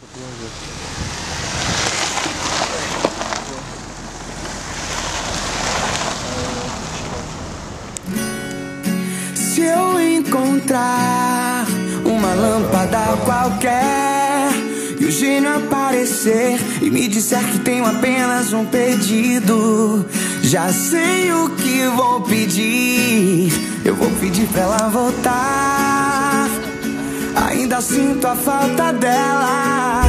Se eu encontrar uma lâmpada qualquer e o gênio aparecer e me disser que tenho apenas um pedido, já sei o que vou pedir. Eu vou pedir pra ela voltar. Ainda sinto a falta dela.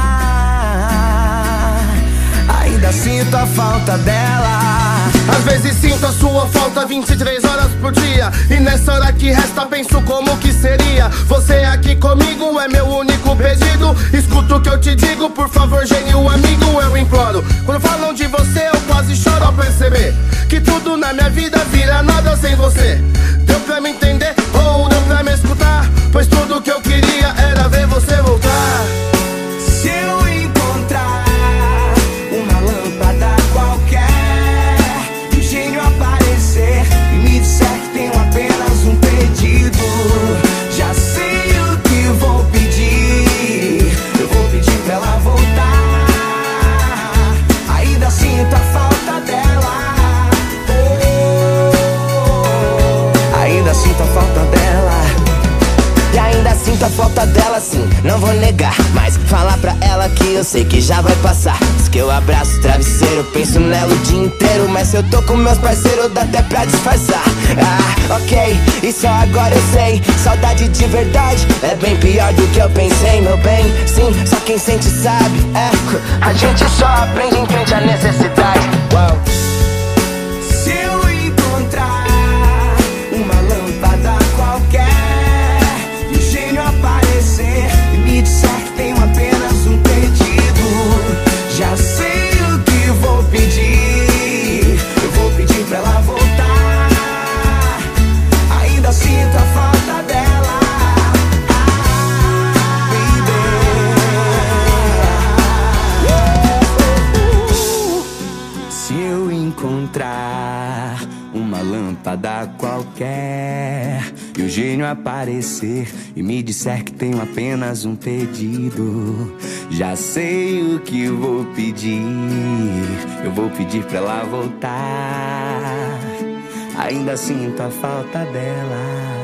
Ainda sinto a falta dela. Às vezes sinto a sua falta 23 horas por dia, e nessa hora que resta penso como que seria você aqui comigo, é meu único pedido. Escuta o que eu te digo, por favor, gênio amigo, eu imploro. Quando falam de você eu quase choro ao perceber que tudo na minha vida vira nada sem você. Deu pra me entender ou deu pra me escutar? Pois tudo que eu queria era ver você voltar. Se eu encontrar uma lâmpada qualquer e o gênio aparecer e me disser que tenho apenas um pedido, já sei o que vou pedir. Eu vou pedir pra ela voltar. Ainda sinto a falta dela. Ainda sinto a falta dela. E ainda sinto a falta dela, sim, não vou negar. Mas falar pra ela que eu sei que já vai passar. Diz que eu abraço o travesseiro, penso nela o dia inteiro. Mas se eu tô com meus parceiros dá até pra disfarçar. Ah, ok, e só agora eu sei, saudade de verdade é bem pior do que eu pensei, meu bem. Sim, só quem sente sabe, a gente só aprende em frente à necessidade. Wow. Se eu encontrar uma lâmpada qualquer e o gênio aparecer e me disser que tenho apenas um pedido, já sei o que vou pedir. Eu vou pedir pra ela voltar. Ainda sinto a falta dela. Se eu encontrar uma lâmpada qualquer e o gênio aparecer e me disser que tenho apenas um pedido, já sei o que vou pedir. Eu vou pedir pra ela voltar. Ainda sinto a falta dela.